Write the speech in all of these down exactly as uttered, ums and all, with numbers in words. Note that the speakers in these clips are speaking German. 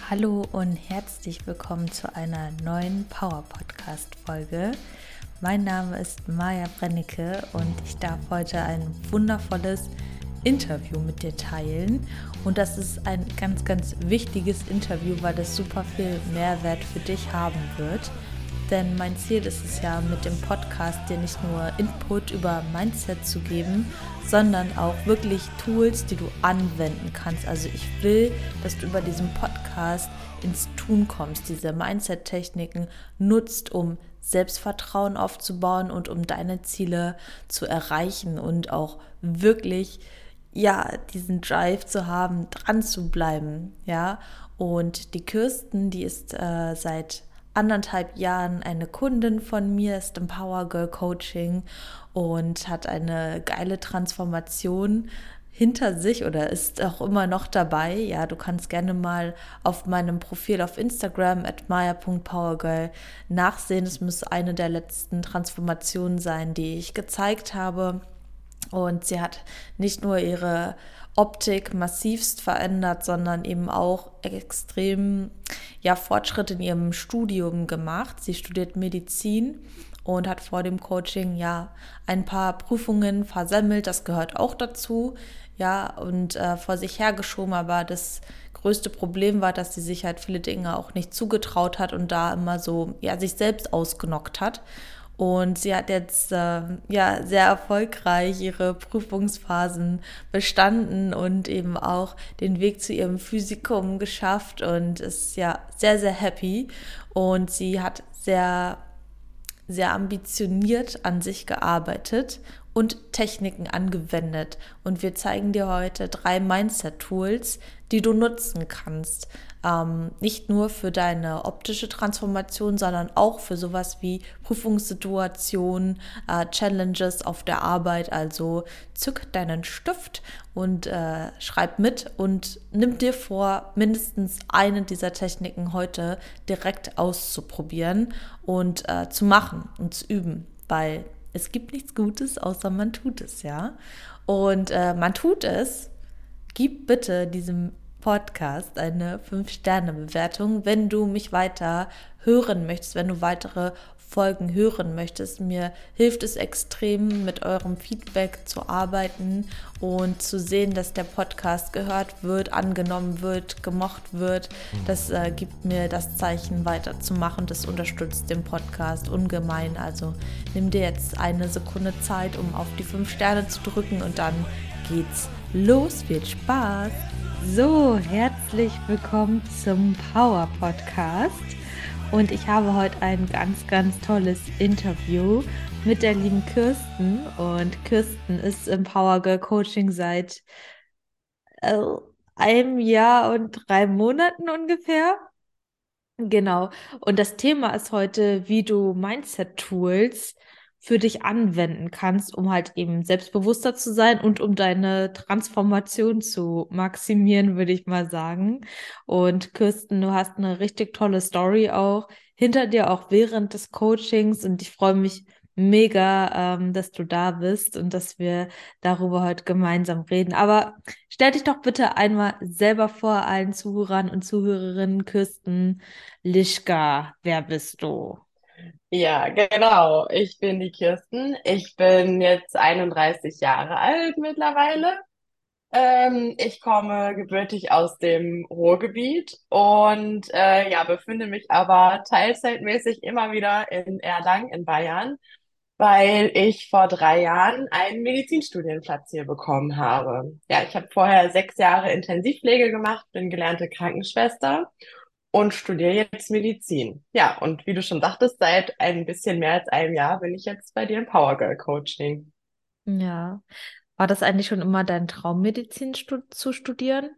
Hallo und herzlich willkommen zu einer neuen Power-Podcast-Folge. Mein Name ist Maja Brennecke und ich darf heute ein wundervolles Interview mit dir teilen. Und das ist ein ganz, ganz wichtiges Interview, weil es super viel Mehrwert für dich haben wird. Denn mein Ziel ist es ja, mit dem Podcast dir nicht nur Input über Mindset zu geben, sondern auch wirklich Tools, die du anwenden kannst. Also ich will, dass du über diesen Podcast ins Tun kommst, diese Mindset-Techniken nutzt, um Selbstvertrauen aufzubauen und um deine Ziele zu erreichen und auch wirklich, ja, diesen Drive zu haben, dran zu bleiben, ja. Und die Kirsten, die ist äh, seit anderthalb Jahren eine Kundin von mir, ist im Power Girl Coaching und hat eine geile Transformation hinter sich oder ist auch immer noch dabei. Ja, du kannst gerne mal auf meinem Profil auf Instagram at maya punkt powergirl nachsehen. Es müsste eine der letzten Transformationen sein, die ich gezeigt habe. Und sie hat nicht nur ihre Optik massivst verändert, sondern eben auch extrem ja, Fortschritte in ihrem Studium gemacht. Sie studiert Medizin und hat vor dem Coaching ja ein paar Prüfungen versemmelt. Das gehört auch dazu, ja, und äh, vor sich hergeschoben. Aber das größte Problem war, dass sie sich halt viele Dinge auch nicht zugetraut hat und da immer so ja sich selbst ausgenockt hat. Und sie hat jetzt äh, ja sehr erfolgreich ihre Prüfungsphasen bestanden und eben auch den Weg zu ihrem Physikum geschafft und ist ja sehr, sehr happy. Und sie hat sehr, sehr ambitioniert an sich gearbeitet und Techniken angewendet. Und wir zeigen dir heute drei Mindset-Tools, die du nutzen kannst. Ähm, nicht nur für deine optische Transformation, sondern auch für sowas wie Prüfungssituationen, äh, Challenges auf der Arbeit. Also zück deinen Stift und äh, schreib mit und nimm dir vor, mindestens eine dieser Techniken heute direkt auszuprobieren und äh, zu machen und zu üben, weil es gibt nichts Gutes, außer man tut es, ja. Und äh, man tut es. Gib bitte diesem Podcast eine fünf Sterne Bewertung, wenn du mich weiter hören möchtest, wenn du weitere Folgen hören möchtest. Mir hilft es extrem, mit eurem Feedback zu arbeiten und zu sehen, dass der Podcast gehört wird, angenommen wird, gemocht wird. Das äh, gibt mir das Zeichen, weiterzumachen. Das unterstützt den Podcast ungemein. Also nimm dir jetzt eine Sekunde Zeit, um auf die fünf Sterne zu drücken und dann geht's los. Viel Spaß! So, herzlich willkommen zum Power Podcast und ich habe heute ein ganz, ganz tolles Interview mit der lieben Kirsten und Kirsten ist im Power Girl Coaching seit äh, einem Jahr und drei Monaten ungefähr. Genau. Und das Thema ist heute, wie du Mindset-Tools für dich anwenden kannst, um halt eben selbstbewusster zu sein und um deine Transformation zu maximieren, würde ich mal sagen. Und Kirsten, du hast eine richtig tolle Story auch hinter dir, auch während des Coachings. Und ich freue mich mega, ähm, dass du da bist und dass wir darüber heute gemeinsam reden. Aber stell dich doch bitte einmal selber vor allen Zuhörern und Zuhörerinnen. Kirsten Lischka, wer bist du? Ja, genau. Ich bin die Kirsten. Ich bin jetzt einunddreißig Jahre alt mittlerweile. Ähm, ich komme gebürtig aus dem Ruhrgebiet und äh, ja, befinde mich aber teilzeitmäßig immer wieder in Erlangen in Bayern, weil ich vor drei Jahren einen Medizinstudienplatz hier bekommen habe. Ja, ich habe vorher sechs Jahre Intensivpflege gemacht, bin gelernte Krankenschwester und studiere jetzt Medizin. Ja, und wie du schon sagtest, seit ein bisschen mehr als einem Jahr bin ich jetzt bei dir im Power Girl Coaching. Ja. War das eigentlich schon immer dein Traum, Medizin stu zu studieren?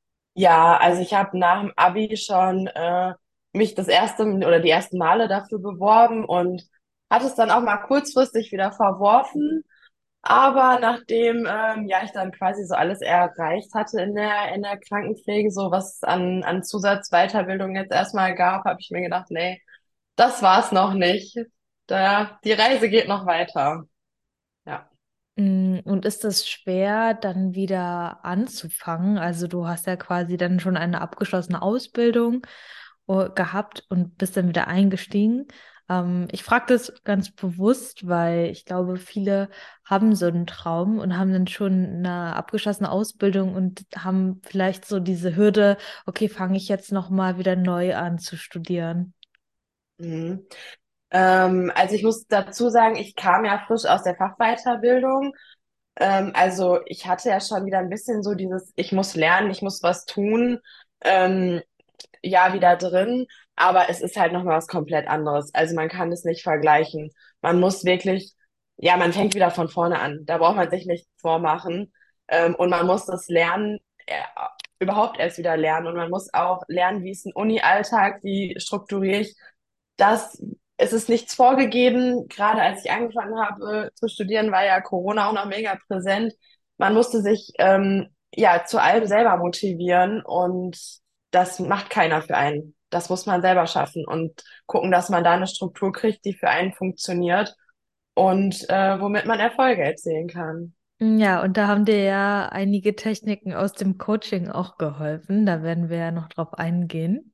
Ja, also ich habe nach dem Abi schon äh, mich das erste oder die ersten Male dafür beworben und hatte es dann auch mal kurzfristig wieder verworfen. Aber nachdem ähm, ja ich dann quasi so alles erreicht hatte in der in der Krankenpflege, so was es an an Zusatzweiterbildung jetzt erstmal gab, habe ich mir gedacht, nee, das war's noch nicht. Da die Reise geht noch weiter. Ja. Mm, Und ist es schwer, dann wieder anzufangen? Also du hast ja quasi dann schon eine abgeschlossene Ausbildung äh, gehabt und bist dann wieder eingestiegen. Ähm, ich frage das ganz bewusst, weil ich glaube, viele haben so einen Traum und haben dann schon eine abgeschlossene Ausbildung und haben vielleicht so diese Hürde, okay, fange ich jetzt noch mal wieder neu an zu studieren. Mhm. Ähm, also ich muss dazu sagen, ich kam ja frisch aus der Fachweiterbildung. Ähm, also ich hatte ja schon wieder ein bisschen so dieses, ich muss lernen, ich muss was tun. Ähm, ja wieder drin, aber es ist halt nochmal was komplett anderes. Also man kann es nicht vergleichen. Man muss wirklich, ja, man fängt wieder von vorne an. Da braucht man sich nichts vormachen. Ähm, und man muss das Lernen, äh, überhaupt erst wieder lernen. Und man muss auch lernen, wie ist ein Uni-Alltag, wie strukturiere ich das. Es ist nichts vorgegeben. Gerade als ich angefangen habe zu studieren, war ja Corona auch noch mega präsent. Man musste sich ähm, ja zu allem selber motivieren und das macht keiner für einen. Das muss man selber schaffen und gucken, dass man da eine Struktur kriegt, die für einen funktioniert und äh, womit man Erfolge erzielen kann. Ja, und da haben dir ja einige Techniken aus dem Coaching auch geholfen. Da werden wir ja noch drauf eingehen.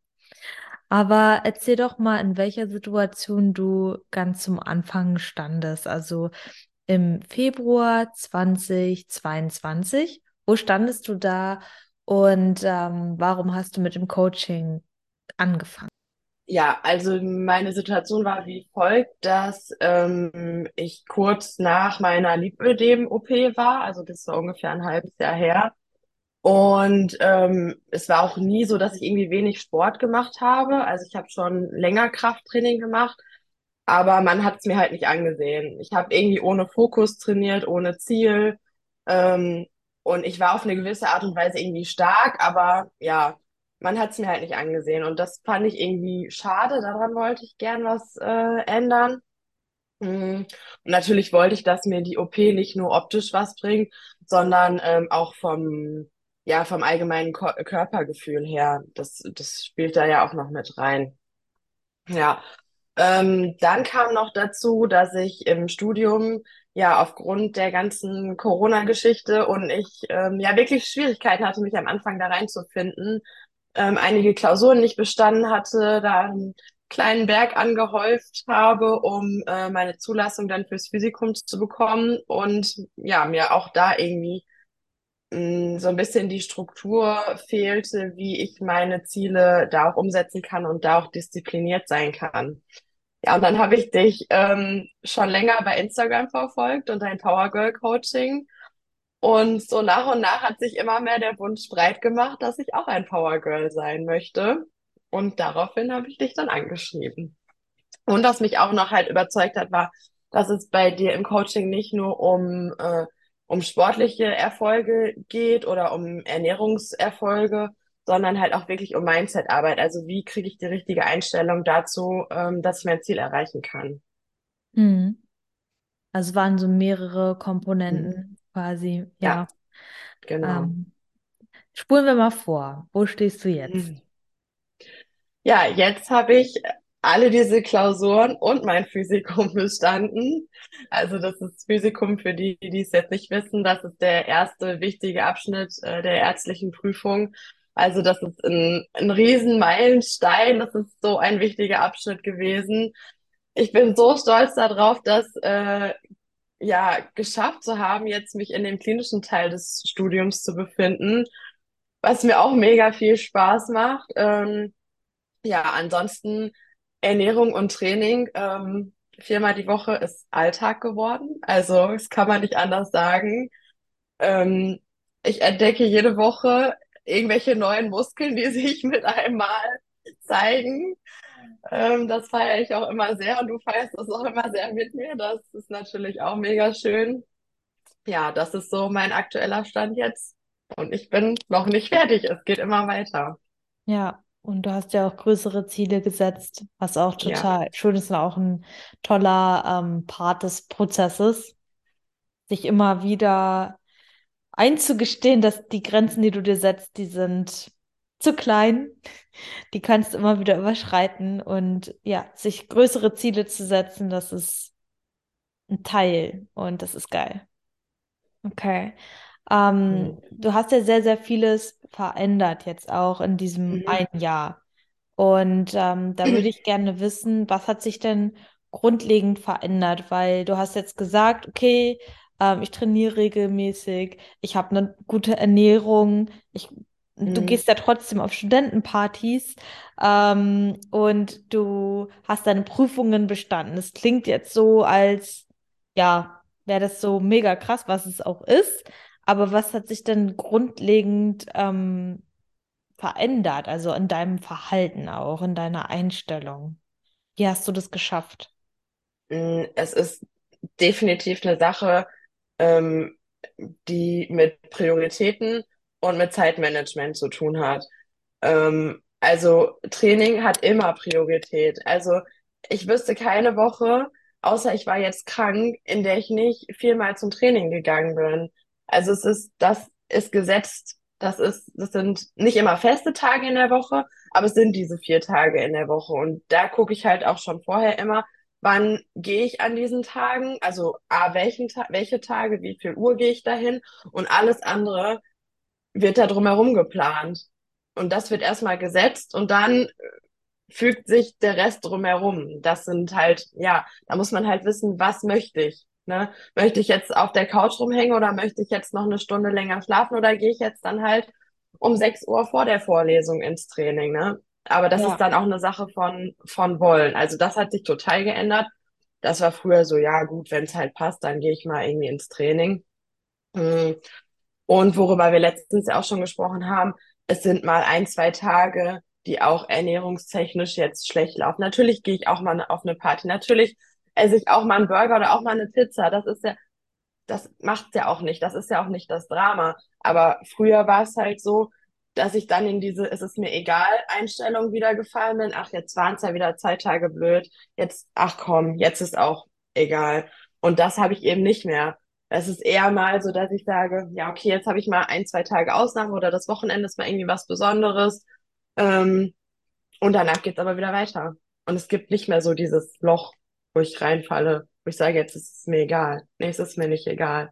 Aber erzähl doch mal, in welcher Situation du ganz zum Anfang standest. Also im Februar zwanzig zweiundzwanzig. Wo standest du da und ähm, warum hast du mit dem Coaching angefangen? Ja, also meine Situation war wie folgt, dass ähm, ich kurz nach meiner Lipödem-O P war, also das war ungefähr ein halbes Jahr her. Und ähm, es war auch nie so, dass ich irgendwie wenig Sport gemacht habe. Also ich habe schon länger Krafttraining gemacht, aber man hat es mir halt nicht angesehen. Ich habe irgendwie ohne Fokus trainiert, ohne Ziel. Ähm, und ich war auf eine gewisse Art und Weise irgendwie stark, aber ja, man hat es mir halt nicht angesehen. Und das fand ich irgendwie schade. Daran wollte ich gern was äh, ändern. Mm. Und natürlich wollte ich, dass mir die O P nicht nur optisch was bringt, sondern ähm, auch vom, ja, vom allgemeinen Ko Körpergefühl her. Das, das spielt da ja auch noch mit rein. Ja, ähm, dann kam noch dazu, dass ich im Studium ja aufgrund der ganzen Corona-Geschichte und ich ähm, ja wirklich Schwierigkeiten hatte, mich am Anfang da reinzufinden, ähm, einige Klausuren nicht bestanden hatte, da einen kleinen Berg angehäuft habe, um äh, meine Zulassung dann fürs Physikum zu bekommen und ja, mir auch da irgendwie mh, so ein bisschen die Struktur fehlte, wie ich meine Ziele da auch umsetzen kann und da auch diszipliniert sein kann. Ja, und dann habe ich dich ähm, schon länger bei Instagram verfolgt und dein Power Girl Coaching. Und so nach und nach hat sich immer mehr der Wunsch breit gemacht, dass ich auch ein Power Girl sein möchte. Und daraufhin habe ich dich dann angeschrieben. Und was mich auch noch halt überzeugt hat, war, dass es bei dir im Coaching nicht nur um, äh, um sportliche Erfolge geht oder um Ernährungserfolge, sondern halt auch wirklich um Mindset-Arbeit. Also wie kriege ich die richtige Einstellung dazu, ähm, dass ich mein Ziel erreichen kann. Mhm. Also es waren so mehrere Mhm. Komponenten quasi, Ja, ja. genau. Ähm, spulen wir mal vor. Wo stehst du jetzt? Mhm. Ja, jetzt habe ich alle diese Klausuren und mein Physikum bestanden. Also das ist Physikum für die, die es jetzt nicht wissen. Das ist der erste wichtige Abschnitt äh, der ärztlichen Prüfung. Also das ist ein, ein Riesenmeilenstein. Das ist so ein wichtiger Abschnitt gewesen. Ich bin so stolz darauf, das äh, ja geschafft zu haben, jetzt mich in dem klinischen Teil des Studiums zu befinden, was mir auch mega viel Spaß macht. Ähm, ja, ansonsten Ernährung und Training, ähm, viermal die Woche ist Alltag geworden. Also, das kann man nicht anders sagen. Ähm, Ich entdecke jede Woche irgendwelche neuen Muskeln, die sich mit einem Mal zeigen. Ähm, das feiere ich auch immer sehr und du feierst das auch immer sehr mit mir. Das ist natürlich auch mega schön. Ja, das ist so mein aktueller Stand jetzt. Und ich bin noch nicht fertig. Es geht immer weiter. Ja, und du hast ja auch größere Ziele gesetzt, was auch Ja. total schön ist und auch ein toller ähm, Part des Prozesses, sich immer wieder einzugestehen, dass die Grenzen, die du dir setzt, die sind zu klein, die kannst du immer wieder überschreiten und ja, sich größere Ziele zu setzen, das ist ein Teil und das ist geil. Okay. Ähm, Mhm. du hast ja sehr, sehr vieles verändert jetzt auch in diesem Mhm. einen Jahr. Und ähm, da würde ich gerne wissen, was hat sich denn grundlegend verändert? Weil du hast jetzt gesagt, okay, ähm, ich trainiere regelmäßig, ich habe eine gute Ernährung, ich, du Mhm. gehst ja trotzdem auf Studentenpartys, ähm, und du hast deine Prüfungen bestanden. Es klingt jetzt so, als ja, wäre das so mega krass, was es auch ist. Aber was hat sich denn grundlegend ähm, verändert, also in deinem Verhalten auch, in deiner Einstellung? Wie hast du das geschafft? Mm, Es ist definitiv eine Sache, ähm, die mit Prioritäten und mit Zeitmanagement zu tun hat. Ähm, also Training hat immer Priorität. Also ich wüsste keine Woche, außer ich war jetzt krank, in der ich nicht viermal zum Training gegangen bin. Also es ist, das ist gesetzt. Das ist, das sind nicht immer feste Tage in der Woche, aber es sind diese vier Tage in der Woche. Und da gucke ich halt auch schon vorher immer, wann gehe ich an diesen Tagen, also A, welchen Ta welche Tage, wie viel Uhr gehe ich dahin und alles andere wird da drumherum geplant. Und das wird erstmal gesetzt und dann fügt sich der Rest drumherum. Das sind halt, ja, da muss man halt wissen, was möchte ich. Ne? Möchte ich jetzt auf der Couch rumhängen oder möchte ich jetzt noch eine Stunde länger schlafen oder gehe ich jetzt dann halt um sechs Uhr vor der Vorlesung ins Training, ne? Aber das ist Ja. dann auch eine Sache von, von Wollen. Also das hat sich total geändert. Das war früher so, ja gut, wenn es halt passt, dann gehe ich mal irgendwie ins Training. Mm. Und worüber wir letztens ja auch schon gesprochen haben, es sind mal ein, zwei Tage, die auch ernährungstechnisch jetzt schlecht laufen. Natürlich gehe ich auch mal auf eine Party. Natürlich esse ich auch mal einen Burger oder auch mal eine Pizza. Das ist ja, das macht's ja auch nicht. Das ist ja auch nicht das Drama. Aber früher war es halt so, dass ich dann in diese, es ist mir egal, Einstellung wieder gefallen bin. Ach, jetzt waren es ja wieder zwei Tage blöd. Jetzt, ach komm, jetzt ist auch egal. Und das habe ich eben nicht mehr. Es ist eher mal so, dass ich sage, ja, okay, jetzt habe ich mal ein, zwei Tage Ausnahme oder das Wochenende ist mal irgendwie was Besonderes. Ähm, und danach geht's aber wieder weiter. Und es gibt nicht mehr so dieses Loch, wo ich reinfalle, wo ich sage, jetzt ist es mir egal. Nee, es ist mir nicht egal.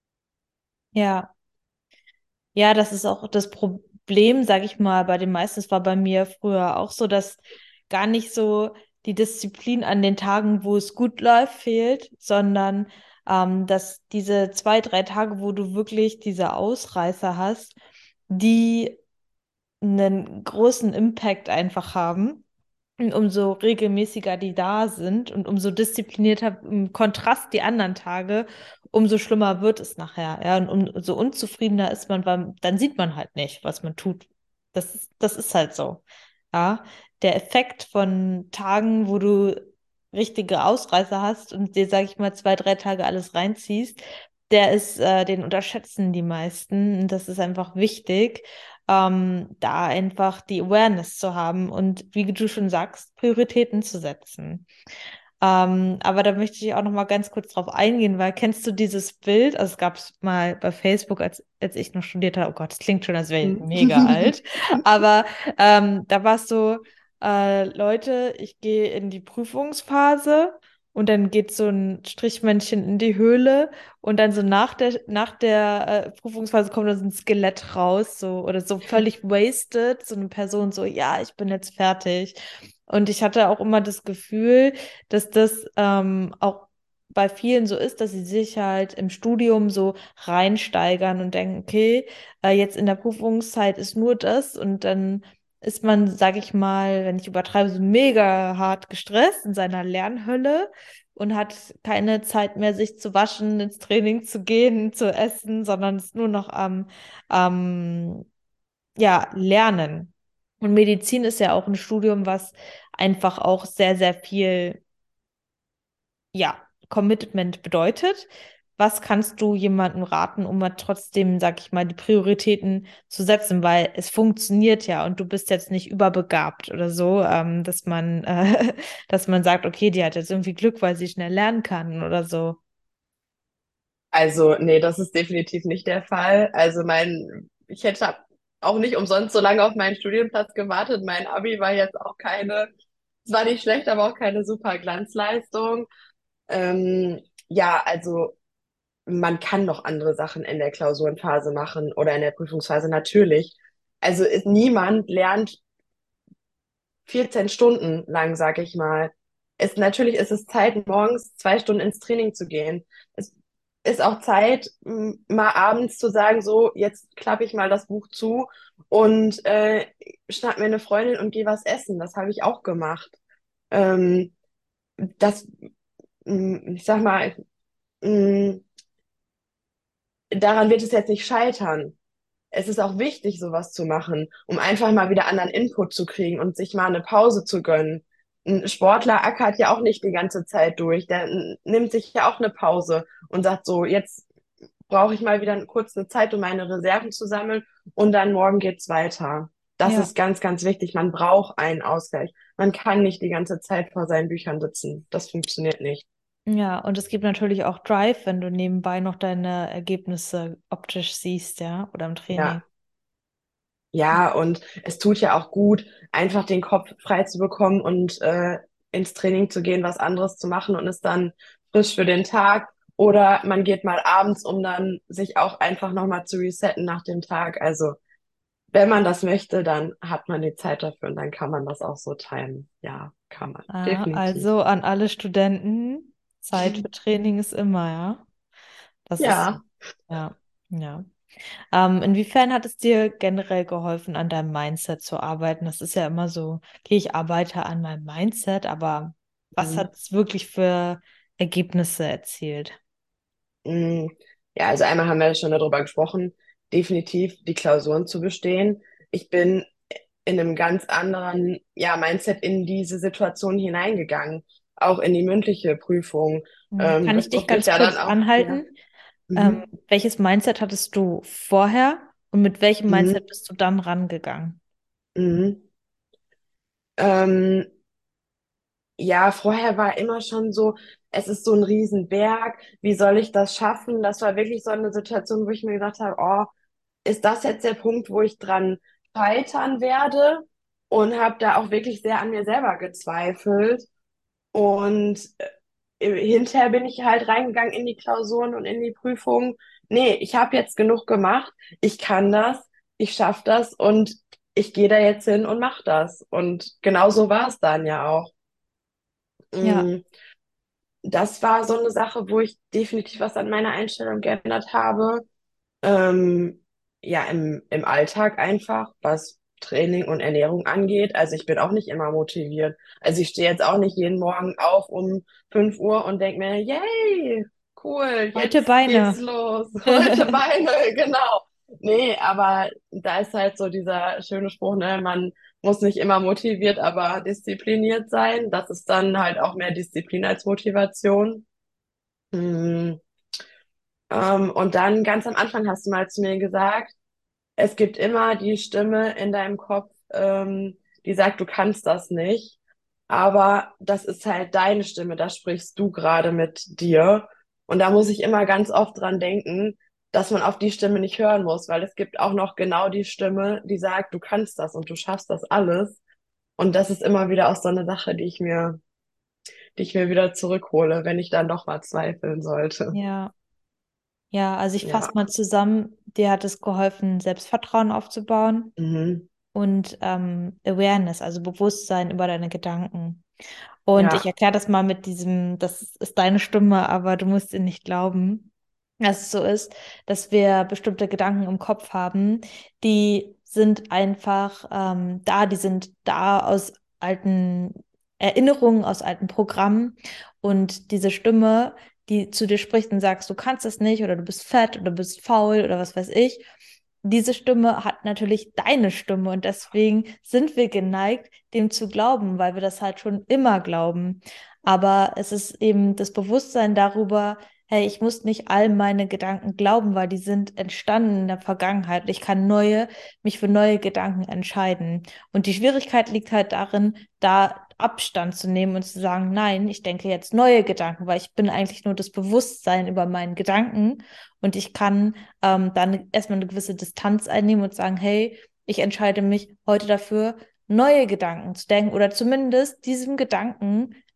Ja. Ja, das ist auch das Problem, sage ich mal, bei den meisten. Es war bei mir früher auch so, dass gar nicht so die Disziplin an den Tagen, wo es gut läuft, fehlt, sondern ähm, dass diese zwei, drei Tage, wo du wirklich diese Ausreißer hast, die einen großen Impact einfach haben. Und umso regelmäßiger die da sind und umso disziplinierter im Kontrast die anderen Tage, umso schlimmer wird es nachher. Ja, und umso unzufriedener ist man, weil dann sieht man halt nicht, was man tut. Das ist, das ist halt so. Ja, der Effekt von Tagen, wo du richtige Ausreißer hast und dir, sag ich mal, zwei, drei Tage alles reinziehst, der ist, äh, den unterschätzen die meisten. Und das ist einfach wichtig, ähm, da einfach die Awareness zu haben und, wie du schon sagst, Prioritäten zu setzen. Ähm, aber da möchte ich auch noch mal ganz kurz drauf eingehen, weil kennst du dieses Bild? Also es gab es mal bei Facebook, als, als ich noch studiert habe. Oh Gott, das klingt schon, als wäre ich Hm. mega alt. Aber ähm, da war es so, äh, Leute, ich gehe in die Prüfungsphase und dann geht so ein Strichmännchen in die Höhle und dann so nach der, nach der äh, Prüfungsphase kommt dann so ein Skelett raus, so oder so völlig wasted, so eine Person so, ja, ich bin jetzt fertig. Und ich hatte auch immer das Gefühl, dass das ähm, auch bei vielen so ist, dass sie sich halt im Studium so reinsteigern und denken, okay, äh, jetzt in der Prüfungszeit ist nur das und dann ist man, sag ich mal, wenn ich übertreibe, so mega hart gestresst in seiner Lernhölle und hat keine Zeit mehr, sich zu waschen, ins Training zu gehen, zu essen, sondern ist nur noch am, am ja, Lernen. Und Medizin ist ja auch ein Studium, was einfach auch sehr, sehr viel, ja, Commitment bedeutet. Was kannst du jemandem raten, um mal trotzdem, sag ich mal, die Prioritäten zu setzen? Weil es funktioniert ja und du bist jetzt nicht überbegabt oder so, ähm, dass man, äh, dass man sagt, okay, die hat jetzt irgendwie Glück, weil sie schnell lernen kann oder so. Also, nee, das ist definitiv nicht der Fall. Also mein, ich hätte auch nicht umsonst so lange auf meinen Studienplatz gewartet. Mein Abi war jetzt auch keine, es war nicht schlecht, aber auch keine super Glanzleistung. Ähm, ja, also man kann noch andere Sachen in der Klausurenphase machen oder in der Prüfungsphase, natürlich. Also ist, niemand lernt vierzehn Stunden lang, sag ich mal. Es, natürlich ist es Zeit, morgens zwei Stunden ins Training zu gehen. Es ist auch Zeit, m, mal abends zu sagen, so, jetzt klappe ich mal das Buch zu und äh, schnapp mir eine Freundin und geh was essen. Das habe ich auch gemacht. Ähm, das, m, ich sag mal, m, daran wird es jetzt nicht scheitern. Es ist auch wichtig, sowas zu machen, um einfach mal wieder anderen Input zu kriegen und sich mal eine Pause zu gönnen. Ein Sportler ackert ja auch nicht die ganze Zeit durch. Der n- nimmt sich ja auch eine Pause und sagt so, jetzt brauche ich mal wieder kurz eine Zeit, um meine Reserven zu sammeln und dann morgen geht's weiter. Das Ja. ist ganz, ganz wichtig. Man braucht einen Ausgleich. Man kann nicht die ganze Zeit vor seinen Büchern sitzen. Das funktioniert nicht. Ja, und es gibt natürlich auch Drive, wenn du nebenbei noch deine Ergebnisse optisch siehst, ja, oder im Training. Ja. Ja, und es tut ja auch gut, einfach den Kopf frei zu bekommen und äh, ins Training zu gehen, was anderes zu machen und ist dann frisch für den Tag. Oder man geht mal abends, um dann sich auch einfach nochmal zu resetten nach dem Tag. Also, wenn man das möchte, dann hat man die Zeit dafür und dann kann man das auch so timen. Ja, kann man. Ah, Definitiv. also an alle Studenten, Zeit für Training ist immer, ja. Das ist, Ja. ja, ja. Ähm, inwiefern hat es dir generell geholfen, an deinem Mindset zu arbeiten? Das ist ja immer so, okay, ich arbeite an meinem Mindset, aber was Mhm. hat es wirklich für Ergebnisse erzielt? Mm, Ja, also einmal haben wir ja schon darüber gesprochen, definitiv die Klausuren zu bestehen. Ich bin in einem ganz anderen, ja, Mindset in diese Situation hineingegangen, auch in die mündliche Prüfung. Hm, Ähm, Kann ich das dich durfte ich ganz ja dann kurz auch, ja. anhalten? Ähm, Mhm. welches Mindset hattest du vorher und mit welchem Mhm. Mindset bist du dann rangegangen? Mhm. Ähm, ja, vorher war immer schon so, es ist so ein Riesenberg, wie soll ich das schaffen? Das war wirklich so eine Situation, wo ich mir gesagt habe, oh, ist das jetzt der Punkt, wo ich dran scheitern werde? Und habe da auch wirklich sehr an mir selber gezweifelt. Und äh, hinterher bin ich halt reingegangen in die Klausuren und in die Prüfungen. Nee, ich habe jetzt genug gemacht. Ich kann das. Ich schaffe das und ich gehe da jetzt hin und mache das. Und genau so war es dann ja auch. Ja, Mm, Das war so eine Sache, wo ich definitiv was an meiner Einstellung geändert habe. Ähm, ja, im, im Alltag einfach, was Training und Ernährung angeht. Also ich bin auch nicht immer motiviert. Also ich stehe jetzt auch nicht jeden Morgen auf um fünf Uhr und denke mir, yay, cool, heute jetzt geht's Beine. los. Heute Beine, genau. Nee, aber da ist halt so dieser schöne Spruch, ne, man muss nicht immer motiviert, aber diszipliniert sein. Das ist dann halt auch mehr Disziplin als Motivation. Hm. Ähm, und dann ganz am Anfang hast du mal zu mir gesagt, es gibt immer die Stimme in deinem Kopf, ähm, die sagt, du kannst das nicht. Aber das ist halt deine Stimme, da sprichst du gerade mit dir. Und da muss ich immer ganz oft dran denken, dass man auf die Stimme nicht hören muss, weil es gibt auch noch genau die Stimme, die sagt, du kannst das und du schaffst das alles. Und das ist immer wieder auch so eine Sache, die ich mir, die ich mir wieder zurückhole, wenn ich dann doch mal zweifeln sollte. Ja, ja, also ich fasse Ja. mal zusammen, dir hat es geholfen, Selbstvertrauen aufzubauen Mhm. und ähm, Awareness, also Bewusstsein über deine Gedanken. Und ich Ja. erkläre das mal mit diesem, das ist deine Stimme, aber du musst ihr nicht glauben, dass es so ist, dass wir bestimmte Gedanken im Kopf haben, die sind einfach ähm, da, die sind da aus alten Erinnerungen, aus alten Programmen. Und diese Stimme, die zu dir spricht und sagst, du kannst es nicht oder du bist fett oder du bist faul oder was weiß ich, diese Stimme hat natürlich deine Stimme und deswegen sind wir geneigt, dem zu glauben, weil wir das halt schon immer glauben. Aber es ist eben das Bewusstsein darüber, hey, ich muss nicht all meine Gedanken glauben, weil die sind entstanden in der Vergangenheit. Ich kann neue, mich für neue Gedanken entscheiden. Und die Schwierigkeit liegt halt darin, da Abstand zu nehmen und zu sagen, nein, ich denke jetzt neue Gedanken, weil ich bin eigentlich nur das Bewusstsein über meinen Gedanken und ich kann ähm, dann erstmal eine gewisse Distanz einnehmen und sagen, hey, ich entscheide mich heute dafür, neue Gedanken zu denken oder zumindest diesem Gedanken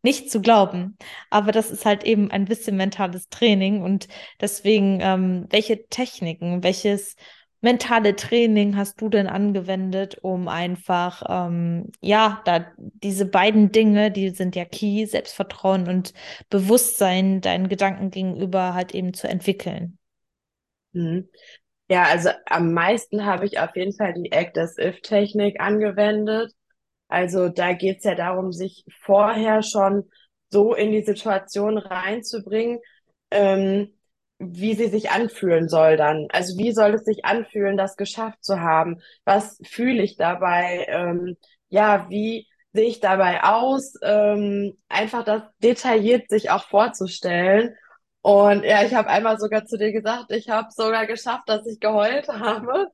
nicht zu glauben. Aber das ist halt eben ein bisschen mentales Training und deswegen, ähm, welche Techniken, welches mentale Training hast du denn angewendet, um einfach, ähm, ja, da diese beiden Dinge, die sind ja Key, Selbstvertrauen und Bewusstsein deinen Gedanken gegenüber halt eben zu entwickeln? Mhm. Ja, also am meisten habe ich auf jeden Fall die Act-as-if-Technik angewendet. Also da geht's ja darum, sich vorher schon so in die Situation reinzubringen, ähm, wie sie sich anfühlen soll dann. Also wie soll es sich anfühlen, das geschafft zu haben? Was fühle ich dabei? Ähm, ja, wie sehe ich dabei aus? Ähm, einfach das detailliert sich auch vorzustellen. Und ja, ich habe einmal sogar zu dir gesagt, ich habe sogar geschafft, dass ich geheult habe.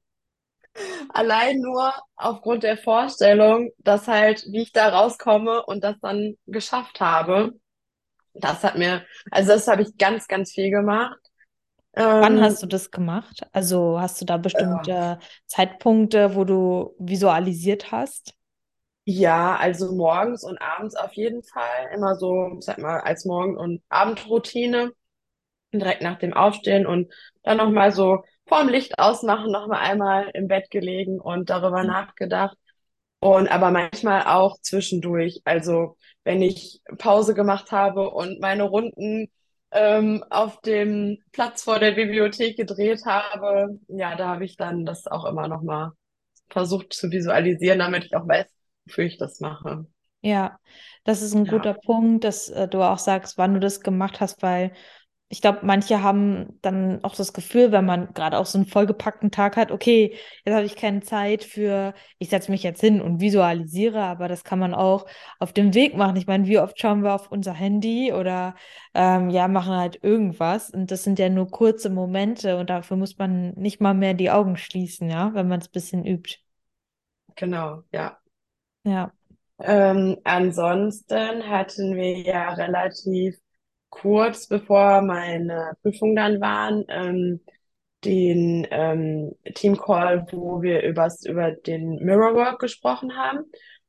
Allein nur aufgrund der Vorstellung, dass halt, wie ich da rauskomme und das dann geschafft habe. Das hat mir, also das habe ich ganz, ganz viel gemacht. Wann Ähm, hast du das gemacht? Also hast du da äh, bestimmte Zeitpunkte, wo du visualisiert hast? ja, also morgens und abends auf jeden Fall. Immer so, ich sag mal, als Morgen- und Abendroutine. Direkt nach dem Aufstehen und dann nochmal so vorm Licht ausmachen, nochmal einmal im Bett gelegen und darüber Ja. nachgedacht. Und aber manchmal auch zwischendurch. Also wenn ich Pause gemacht habe und meine Runden ähm, auf dem Platz vor der Bibliothek gedreht habe, ja, da habe ich dann das auch immer noch mal versucht zu visualisieren, damit ich auch weiß, wofür ich das mache. Ja, das ist ein Ja, guter Punkt, dass äh, du auch sagst, wann du das gemacht hast, weil ich glaube, manche haben dann auch das Gefühl, wenn man gerade auch so einen vollgepackten Tag hat, okay, jetzt habe ich keine Zeit für, ich setze mich jetzt hin und visualisiere, aber das kann man auch auf dem Weg machen. Ich meine, wie oft schauen wir auf unser Handy oder ähm, ja, machen halt irgendwas und das sind ja nur kurze Momente und dafür muss man nicht mal mehr die Augen schließen, ja, wenn man es ein bisschen übt. genau, ja. Ja. Ähm, ansonsten hatten wir ja relativ kurz bevor meine Prüfungen dann waren, ähm, den ähm, Teamcall, wo wir übers, über den Mirrorwork gesprochen haben.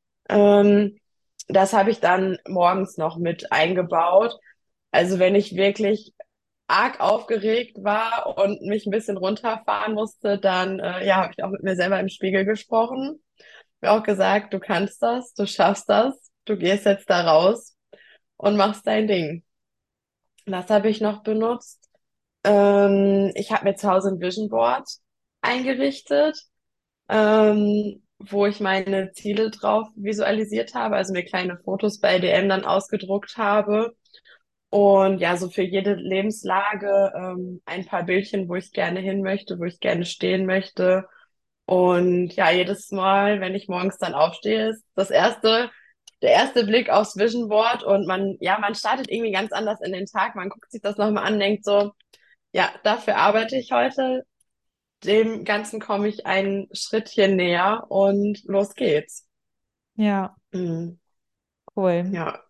Ähm, Das habe ich dann morgens noch mit eingebaut. Also wenn ich wirklich arg aufgeregt war und mich ein bisschen runterfahren musste, dann äh, ja, habe ich auch mit mir selber im Spiegel gesprochen. Mir auch gesagt, du kannst das, du schaffst das, du gehst jetzt da raus und machst dein Ding. Das habe ich noch benutzt. Ähm, ich habe mir zu Hause ein Vision Board eingerichtet, ähm, wo ich meine Ziele drauf visualisiert habe, also mir kleine Fotos bei D M dann ausgedruckt habe. Und ja, so für jede Lebenslage ähm, ein paar Bildchen, wo ich gerne hin möchte, wo ich gerne stehen möchte. Und ja, jedes Mal, wenn ich morgens dann aufstehe, ist das erste, der erste Blick aufs Vision Board und man, ja, man startet irgendwie ganz anders in den Tag. Man guckt sich das nochmal an, denkt so, ja, dafür arbeite ich heute. Dem Ganzen komme ich ein Schrittchen näher und los geht's. Ja, Mhm. cool. Ja.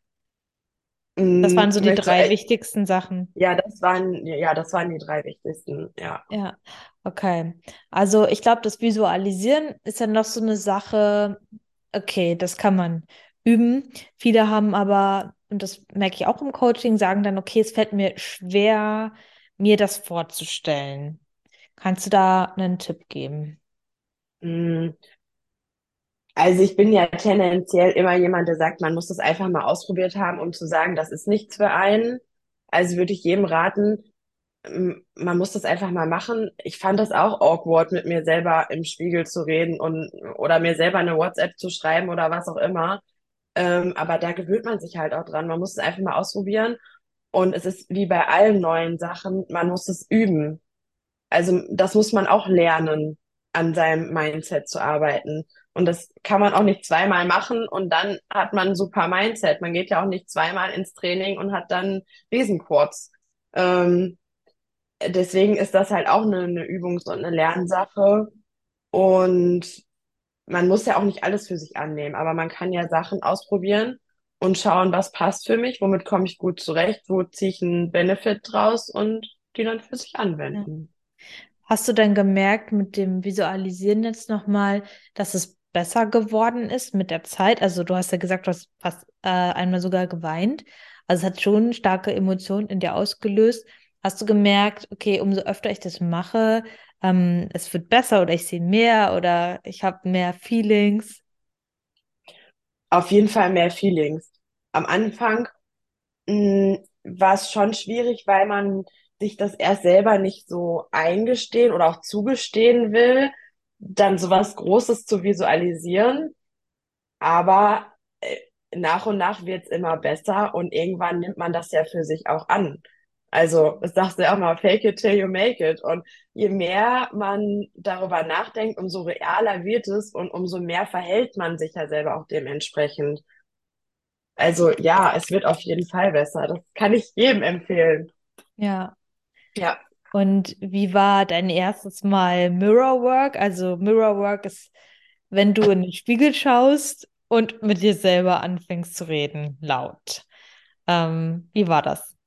Das waren Mhm. so die Möchtest du, drei äh, wichtigsten Sachen. ja, das waren, ja, das waren die drei wichtigsten, ja. Ja, okay. Also ich glaube, das Visualisieren ist ja noch so eine Sache, okay, das kann man üben. Viele haben aber, und das merke ich auch im Coaching, sagen dann, okay, es fällt mir schwer, mir das vorzustellen. Kannst du da einen Tipp geben? Mhm. Also ich bin ja tendenziell immer jemand, der sagt, man muss das einfach mal ausprobiert haben, um zu sagen, das ist nichts für einen. Also würde ich jedem raten, ähm, man muss das einfach mal machen. Ich fand das auch awkward, mit mir selber im Spiegel zu reden und oder mir selber eine WhatsApp zu schreiben oder was auch immer. Ähm, aber da gewöhnt man sich halt auch dran. Man muss es einfach mal ausprobieren. Und es ist wie bei allen neuen Sachen, man muss es üben. Also das muss man auch lernen, an seinem Mindset zu arbeiten. Und das kann man auch nicht zweimal machen und dann hat man ein super Mindset. Man geht ja auch nicht zweimal ins Training und hat dann Riesenquads. Ähm, Deswegen ist das halt auch eine, eine Übungs- und eine Lernsache. Und man muss ja auch nicht alles für sich annehmen, aber man kann ja Sachen ausprobieren und schauen, was passt für mich, womit komme ich gut zurecht, wo ziehe ich einen Benefit draus und die dann für sich Ja. anwenden. Hast du denn gemerkt mit dem Visualisieren jetzt nochmal, dass es besser geworden ist mit der Zeit? Also du hast ja gesagt, du hast fast äh, einmal sogar geweint. Also es hat schon starke Emotionen in dir ausgelöst. Hast du gemerkt, okay, umso öfter ich das mache, ähm, es wird besser oder ich sehe mehr oder ich habe mehr Feelings? Auf jeden Fall mehr Feelings. Am Anfang mh, war es schon schwierig, weil man sich das erst selber nicht so eingestehen oder auch zugestehen will, dann sowas Großes zu visualisieren. Aber äh, nach und nach wird es immer besser und irgendwann nimmt man das ja für sich auch an. Also, das sagst du ja auch mal, fake it till you make it. Und je mehr man darüber nachdenkt, umso realer wird es und umso mehr verhält man sich ja selber auch dementsprechend. Also ja, es wird auf jeden Fall besser. Das kann ich jedem empfehlen. Ja. Ja. Und wie war dein erstes Mal Mirrorwork? Also Mirrorwork ist, wenn du in den Spiegel schaust und mit dir selber anfängst zu reden, laut. Ähm, wie war das?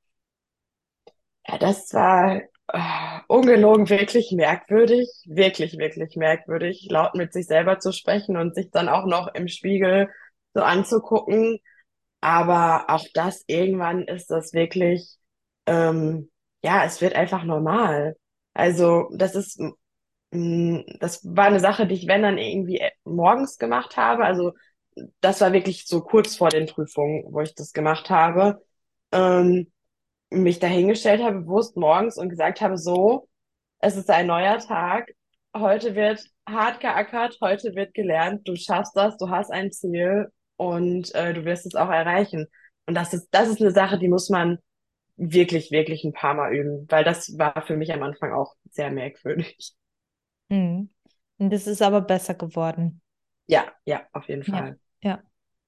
Ja, das war äh, ungelogen wirklich merkwürdig. Wirklich, wirklich merkwürdig, laut mit sich selber zu sprechen und sich dann auch noch im Spiegel so anzugucken. Aber auch das, irgendwann ist das wirklich, ähm, ja, es wird einfach normal. Also, das ist, mm, das war eine Sache, die ich, wenn dann irgendwie morgens gemacht habe. Also, das war wirklich so kurz vor den Prüfungen, wo ich das gemacht habe. Ähm, mich dahingestellt habe, bewusst morgens und gesagt habe, so, es ist ein neuer Tag. Heute wird hart geackert, heute wird gelernt, du schaffst das, du hast ein Ziel und äh, du wirst es auch erreichen. Und das ist, das ist eine Sache, die muss man wirklich, wirklich ein paar Mal üben, weil das war für mich am Anfang auch sehr merkwürdig. Hm. Und das ist aber besser geworden. Ja, ja, auf jeden Ja. Fall. Ja.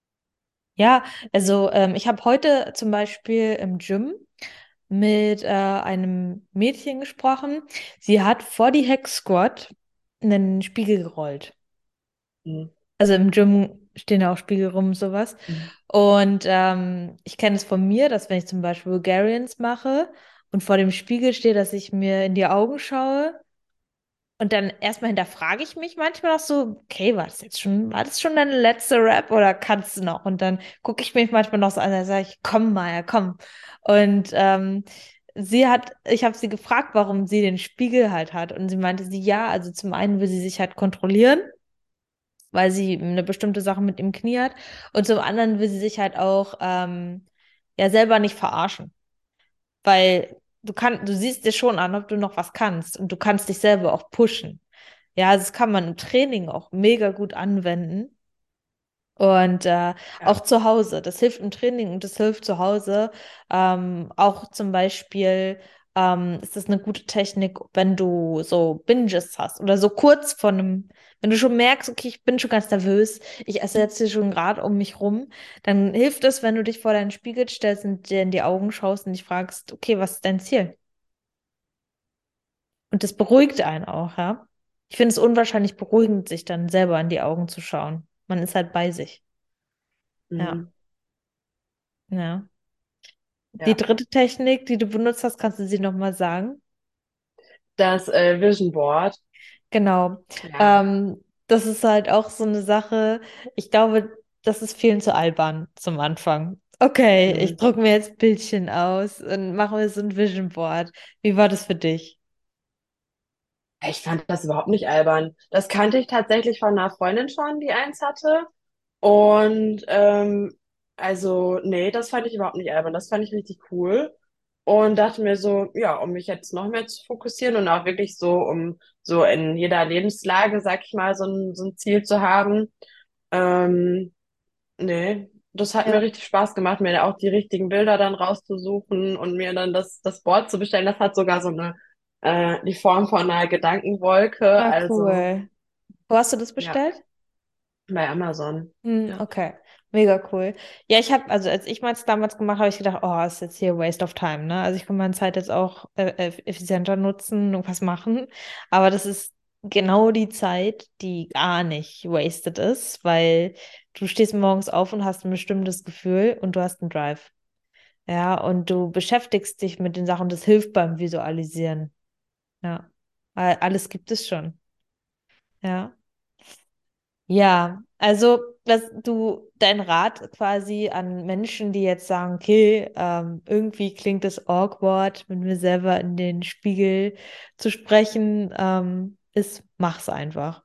Ja, also ähm, ich habe heute zum Beispiel im Gym mit äh, einem Mädchen gesprochen. Sie hat vor die Hex Squat einen Spiegel gerollt. Mhm. Also im Gym stehen ja auch Spiegel rum und sowas. Mhm. Und ähm, ich kenne es von mir, dass wenn ich zum Beispiel Bulgarians mache und vor dem Spiegel stehe, dass ich mir in die Augen schaue und dann erstmal hinterfrage ich mich manchmal auch so, okay, war das jetzt schon, war das schon deine letzte Rap oder kannst du noch? Und dann gucke ich mich manchmal noch so an, dann sage ich, komm Maya, komm. Und ähm, sie hat, ich habe sie gefragt, warum sie den Spiegel halt hat. Und sie meinte sie, ja, also zum einen will sie sich halt kontrollieren, weil sie eine bestimmte Sache mit dem Knie hat. Und zum anderen will sie sich halt auch ähm, ja selber nicht verarschen. Weil du kannst, du siehst dir schon an, ob du noch was kannst und du kannst dich selber auch pushen. Ja, das kann man im Training auch mega gut anwenden. Und äh, auch Ja, zu Hause. Das hilft im Training und das hilft zu Hause. Ähm, auch zum Beispiel ähm, ist das eine gute Technik, wenn du so Binges hast oder so kurz von einem, wenn du schon merkst, okay, ich bin schon ganz nervös, ich esse jetzt hier schon gerade um mich rum, dann hilft es, wenn du dich vor deinen Spiegel stellst und dir in die Augen schaust und dich fragst, okay, was ist dein Ziel? Und das beruhigt einen auch, ja. Ich finde es unwahrscheinlich beruhigend, sich dann selber in die Augen zu schauen. Man ist halt bei sich. Ja, mhm. ja. Die Ja. dritte Technik, die du benutzt hast, kannst du sie nochmal sagen? Das äh, Vision Board, Genau. ja. Ähm, das ist halt auch so eine Sache. Ich glaube, das ist vielen zu albern zum Anfang. Okay, ich Mhm. drucke mir jetzt Bildchen aus und mache mir so ein Vision Board. Wie war das für dich? Ich fand das überhaupt nicht albern. Das kannte ich tatsächlich von einer Freundin schon, die eins hatte. Und ähm, also, nee, das fand ich überhaupt nicht albern. Das fand ich richtig cool. Und dachte mir so, ja, um mich jetzt noch mehr zu fokussieren und auch wirklich so, um so in jeder Lebenslage, sag ich mal, so ein, so ein Ziel zu haben. Ähm, nee, das hat mir Ja. richtig Spaß gemacht, mir auch die richtigen Bilder dann rauszusuchen und mir dann das, das Board zu bestellen. Das hat sogar so eine, äh, die Form von einer Gedankenwolke. Ah, Also, cool. Wo hast du das ja, bestellt? bei Amazon. Hm, Ja. okay, mega cool. Ja, ich habe, also als ich meins damals gemacht habe, habe ich gedacht, oh, ist jetzt hier Waste of Time, ne? Also ich kann meine Zeit jetzt auch äh, äh, effizienter nutzen und was machen. Aber das ist genau die Zeit, die gar nicht wasted ist, weil du stehst morgens auf und hast ein bestimmtes Gefühl und du hast einen Drive. Ja, und du beschäftigst dich mit den Sachen, das hilft beim Visualisieren. Ja, weil alles gibt es schon. Ja. Ja, also was du, dein Rat quasi an Menschen, die jetzt sagen, okay, ähm, irgendwie klingt es awkward, mit mir selber in den Spiegel zu sprechen, ähm, ist, mach's einfach.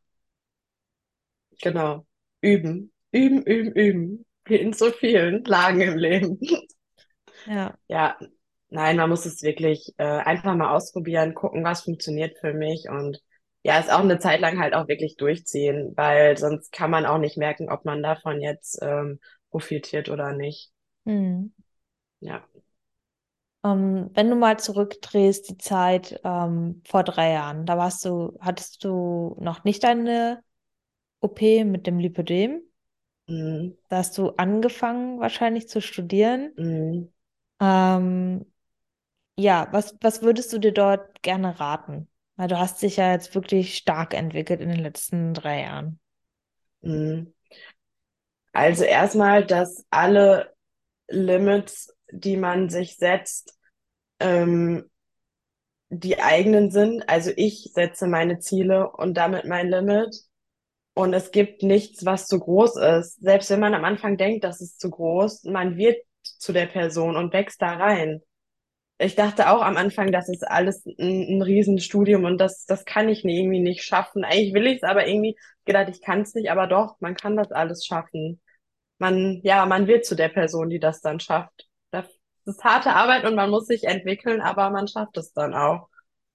Genau. Üben. Üben, üben, üben. Wie in so vielen Lagen im Leben. Ja. Ja, nein, man muss es wirklich äh, einfach mal ausprobieren, gucken, was funktioniert für mich und ja, es auch eine Zeit lang halt auch wirklich durchziehen, weil sonst kann man auch nicht merken, ob man davon jetzt ähm, profitiert oder nicht. Hm. Ja. Ähm, wenn du mal zurückdrehst, die Zeit ähm, vor drei Jahren, da warst du, hattest du noch nicht deine O P mit dem Lipödem? Mhm. Da hast du angefangen wahrscheinlich zu studieren. Mhm. Ähm, ja, was, was würdest du dir dort gerne raten? Weil du hast dich ja jetzt wirklich stark entwickelt in den letzten drei Jahren. Mhm. Also erstmal, dass alle Limits, die man sich setzt, ähm, die eigenen sind. Also ich setze meine Ziele und damit mein Limit. Und es gibt nichts, was zu groß ist. Selbst wenn man am Anfang denkt, das ist zu groß, man wird zu der Person und wächst da rein. Ich dachte auch am Anfang, das ist alles ein, ein Riesenstudium und das, das kann ich nie- irgendwie nicht schaffen. Eigentlich will ich es, aber irgendwie gedacht, ich kann es nicht, aber doch, man kann das alles schaffen. Man, ja, man wird zu der Person, die das dann schafft. Das ist harte Arbeit und man muss sich entwickeln, aber man schafft es dann auch.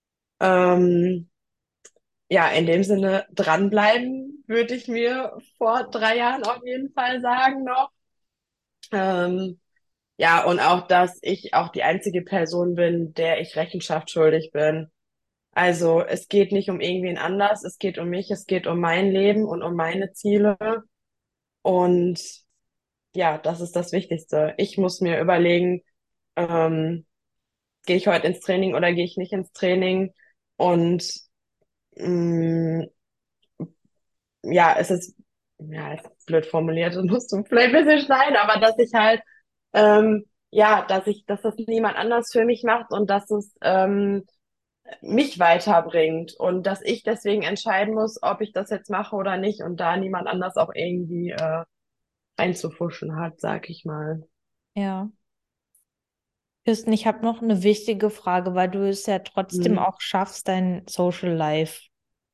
Ähm, ja, in dem Sinne dranbleiben, würde ich mir vor drei Jahren auf jeden Fall sagen noch. Ähm, ja, und auch, dass ich auch die einzige Person bin, der ich Rechenschaft schuldig bin. Also es geht nicht um irgendwen anders, es geht um mich, es geht um mein Leben und um meine Ziele. Und ja, das ist das Wichtigste. Ich muss mir überlegen, ähm, gehe ich heute ins Training oder gehe ich nicht ins Training? Und mh, ja, es ist, ja, es ist blöd formuliert, das musst du vielleicht ein bisschen schneiden, aber dass ich halt, ähm, ja, dass ich, dass das niemand anders für mich macht und dass es ähm, mich weiterbringt und dass ich deswegen entscheiden muss, ob ich das jetzt mache oder nicht und da niemand anders auch irgendwie äh, reinzufuschen hat, sag ich mal. Ja. Kirsten, ich habe noch eine wichtige Frage, weil du es ja trotzdem Mhm. auch schaffst, dein Social Life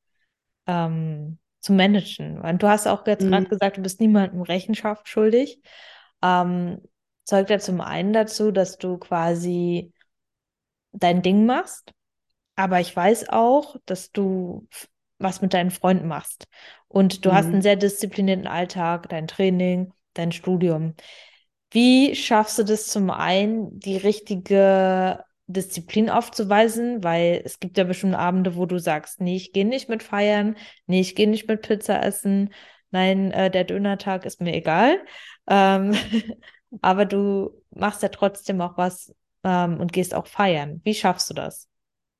ähm, zu managen. Und du hast auch jetzt gerade Mhm. gesagt, du bist niemandem Rechenschaft schuldig. Ähm, zeugt ja zum einen dazu, dass du quasi dein Ding machst, aber ich weiß auch, dass du f- was mit deinen Freunden machst. Und du hast einen Mhm. sehr disziplinierten Alltag, dein Training, dein Studium. Wie schaffst du das zum einen, die richtige Disziplin aufzuweisen? Weil es gibt ja bestimmt Abende, wo du sagst, nee, ich gehe nicht mit feiern, nee, ich gehe nicht mit Pizza essen, nein, äh, der Dönertag ist mir egal. Ähm, aber du machst ja trotzdem auch was, ähm, und gehst auch feiern. Wie schaffst du das?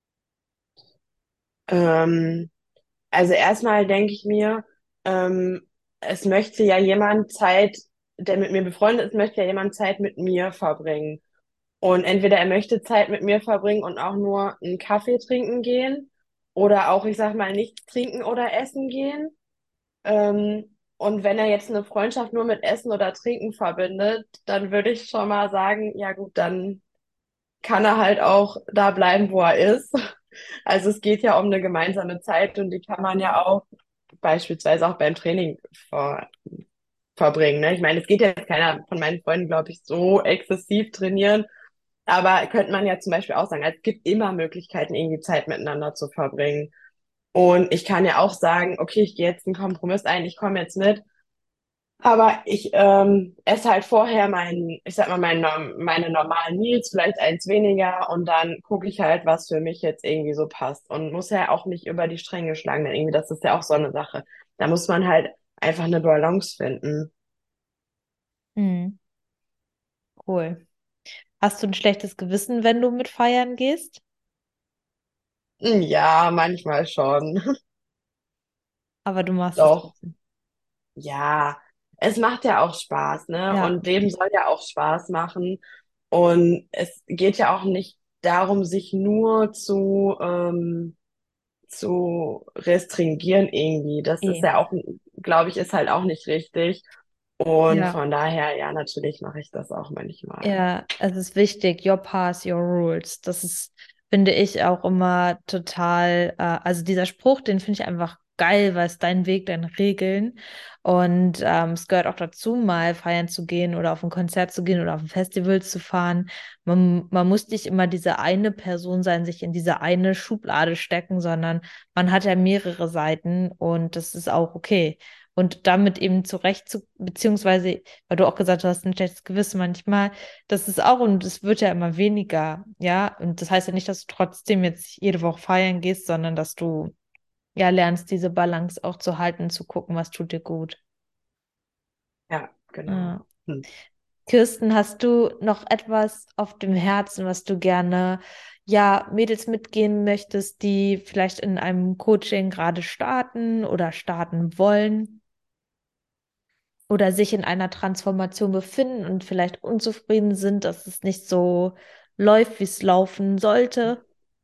Ähm, also erstmal denke ich mir, ähm, es möchte ja jemand Zeit, der mit mir befreundet ist, möchte ja jemand Zeit mit mir verbringen. Und entweder er möchte Zeit mit mir verbringen und auch nur einen Kaffee trinken gehen oder auch, ich sag mal, nichts trinken oder essen gehen. Ähm, und wenn er jetzt eine Freundschaft nur mit Essen oder Trinken verbindet, dann würde ich schon mal sagen, ja gut, dann kann er halt auch da bleiben, wo er ist. Also es geht ja um eine gemeinsame Zeit und die kann man ja auch beispielsweise auch beim Training ver verbringen. Ne? Ich meine, es geht ja jetzt keiner von meinen Freunden, glaube ich, so exzessiv trainieren. Aber könnte man ja zum Beispiel auch sagen, es gibt immer Möglichkeiten, irgendwie Zeit miteinander zu verbringen. Und ich kann ja auch sagen, okay, ich gehe jetzt einen Kompromiss ein, ich komme jetzt mit, aber ich ähm, esse halt vorher mein, ich sag mal, mein, Norm- meine normalen Meals, vielleicht eins weniger und dann gucke ich halt, was für mich jetzt irgendwie so passt. Und muss ja auch nicht über die Stränge schlagen, denn irgendwie, das ist ja auch so eine Sache. Da muss man halt einfach eine Balance finden. Hm, cool. Hast du ein schlechtes Gewissen, wenn du mit feiern gehst? Hm, ja, manchmal schon. Aber du machst es Doch. trotzdem. Ja, es macht ja auch Spaß, ne? Ja, Und Leben soll ja auch Spaß machen. Und es geht ja auch nicht darum, sich nur zu, ähm, zu restringieren irgendwie. Das ist eh. ja auch glaube ich, ist halt auch nicht richtig. Und Ja. von daher, ja, natürlich mache ich das auch manchmal. Ja, es ist wichtig, your path, your rules. Das ist, finde ich, auch immer total, äh, also dieser Spruch, den finde ich einfach geil, weil es dein Weg, deine Regeln. Und ähm, es gehört auch dazu, mal feiern zu gehen oder auf ein Konzert zu gehen oder auf ein Festival zu fahren. Man, man muss nicht immer diese eine Person sein, sich in diese eine Schublade stecken, sondern man hat ja mehrere Seiten und das ist auch okay. Und damit eben zurecht zu, beziehungsweise, weil du auch gesagt hast, ein schlechtes Gewissen manchmal, das ist auch, und es wird ja immer weniger, ja. Und das heißt ja nicht, dass du trotzdem jetzt jede Woche feiern gehst, sondern dass du ja lernst, diese Balance auch zu halten, zu gucken, was tut dir gut. Ja, genau. Ja. Hm. Kirsten, hast du noch etwas auf dem Herzen, was du gerne, ja, Mädels mitgehen möchtest, die vielleicht in einem Coaching gerade starten oder starten wollen? Oder sich in einer Transformation befinden und vielleicht unzufrieden sind, dass es nicht so läuft, wie es laufen sollte.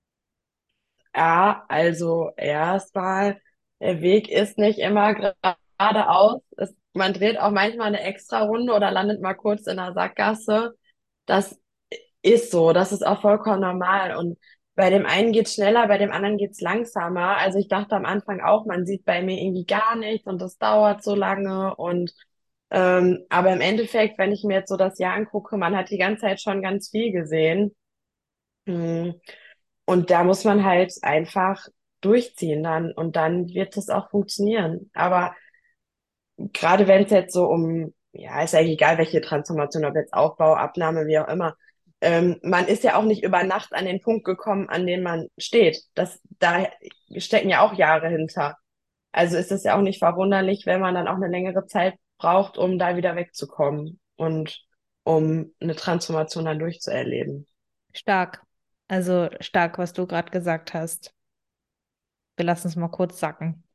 Ja, also erstmal, der Weg ist nicht immer geradeaus. Es, man dreht auch manchmal eine extra Runde oder landet mal kurz in der Sackgasse. Das ist so, das ist auch vollkommen normal. Und bei dem einen geht's schneller, bei dem anderen geht's langsamer. Also ich dachte am Anfang auch, man sieht bei mir irgendwie gar nichts und das dauert so lange. Und ähm, aber im Endeffekt, wenn ich mir jetzt so das Jahr angucke, man hat die ganze Zeit schon ganz viel gesehen. Hm. Und da muss man halt einfach durchziehen dann und dann wird das auch funktionieren. Aber gerade wenn es jetzt so um, ja, ist eigentlich egal, welche Transformation, ob jetzt Aufbau, Abnahme, wie auch immer, ähm, man ist ja auch nicht über Nacht an den Punkt gekommen, an dem man steht. Das, da stecken ja auch Jahre hinter. Also ist es ja auch nicht verwunderlich, wenn man dann auch eine längere Zeit braucht, um da wieder wegzukommen und um eine Transformation dann durchzuerleben. Stark. Also stark, was du gerade gesagt hast. Wir lassen es mal kurz sacken.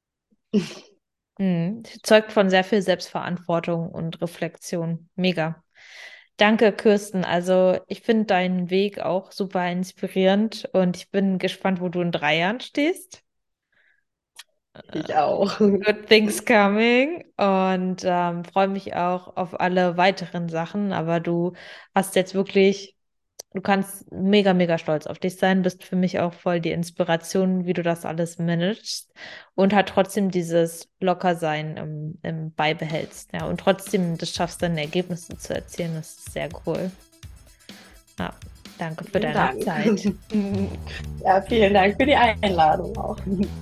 Mhm. Zeugt von sehr viel Selbstverantwortung und Reflexion. Mega. Danke, Kirsten. Also ich finde deinen Weg auch super inspirierend und ich bin gespannt, wo du in drei Jahren stehst. Ich auch. Good things coming und ähm, freue mich auch auf alle weiteren Sachen. Aber du hast jetzt wirklich, du kannst mega, mega stolz auf dich sein, bist für mich auch voll die Inspiration, wie du das alles managst und halt trotzdem dieses Lockersein im, im beibehältst. Ja, und trotzdem das schaffst, deine Ergebnisse zu erzielen. Das ist sehr cool. Ja, danke für Vielen deine Dank. Zeit. Ja, vielen Dank für die Einladung auch.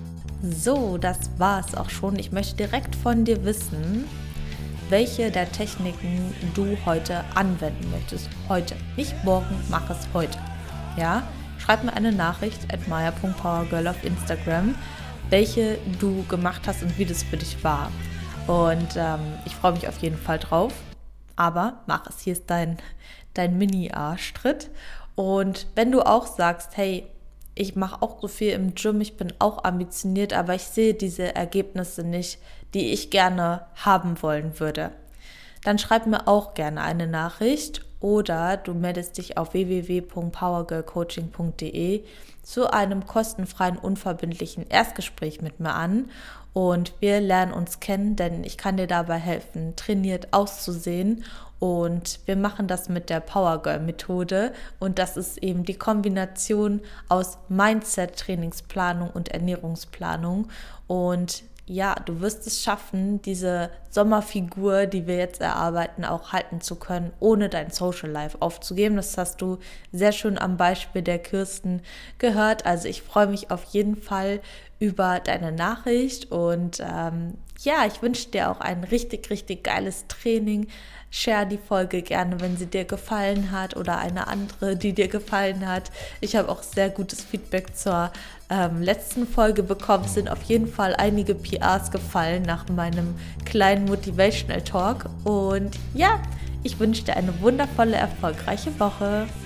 So, das war's auch schon. Ich möchte direkt von dir wissen, welche der Techniken du heute anwenden möchtest. Heute, nicht morgen, mach es heute. Ja, schreib mir eine Nachricht at maya punkt powergirl auf Instagram, welche du gemacht hast und wie das für dich war. Und ähm, ich freue mich auf jeden Fall drauf. Aber mach es, hier ist dein, dein Mini-Arschtritt. Und wenn du auch sagst, hey, ich mache auch so viel im Gym, ich bin auch ambitioniert, aber ich sehe diese Ergebnisse nicht, die ich gerne haben wollen würde, dann schreib mir auch gerne eine Nachricht oder du meldest dich auf w w w punkt powergirlcoaching punkt d e zu einem kostenfreien, unverbindlichen Erstgespräch mit mir an und wir lernen uns kennen, denn ich kann dir dabei helfen, trainiert auszusehen. Und wir machen das mit der Powergirl-Methode und das ist eben die Kombination aus Mindset, Trainingsplanung und Ernährungsplanung. Und ja, du wirst es schaffen, diese Sommerfigur, die wir jetzt erarbeiten, auch halten zu können, ohne dein Social Life aufzugeben. Das hast du sehr schön am Beispiel der Kirsten gehört. Also ich freue mich auf jeden Fall über deine Nachricht und ähm, ja, ich wünsche dir auch ein richtig, richtig geiles Training. Share die Folge gerne, wenn sie dir gefallen hat oder eine andere, die dir gefallen hat. Ich habe auch sehr gutes Feedback zur ähm, letzten Folge bekommen. Es sind auf jeden Fall einige P Rs gefallen nach meinem kleinen Motivational Talk. Und ja, ich wünsche dir eine wundervolle, erfolgreiche Woche.